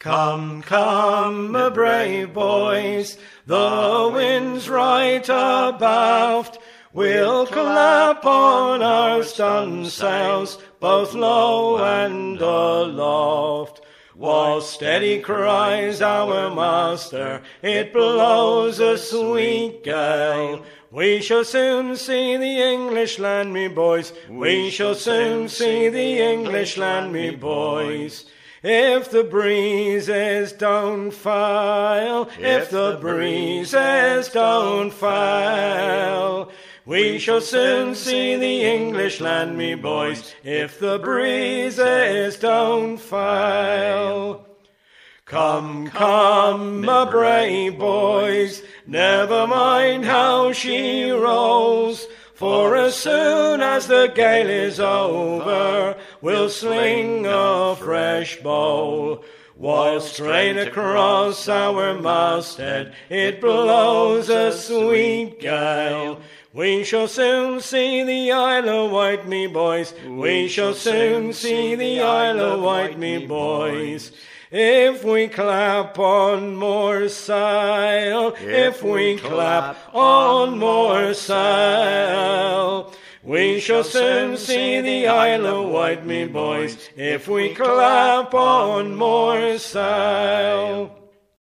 Come, come, my brave boys, the wind's right abaft. We'll clap on our stunsails, both low and aloft. While steady cries our master, it blows a sweet gale. We shall soon see the English land, me boys. We shall soon see the English land, me boys. If the breezes don't fail, if the breezes don't fail, we shall soon see the English land, me boys, if the breezes don't fail. Come, come, my brave boys, never mind how she rolls, for as soon as the gale is over, we'll sling a fresh bowl. While straight across our masthead it blows a sweet gale. We shall soon see the Isle of Wight, me boys. We shall soon see the Isle of Wight, me boys. If we clap on more sail, if we clap on more sail, we shall soon see the Isle of Wight, me boys, if we clap on more sail.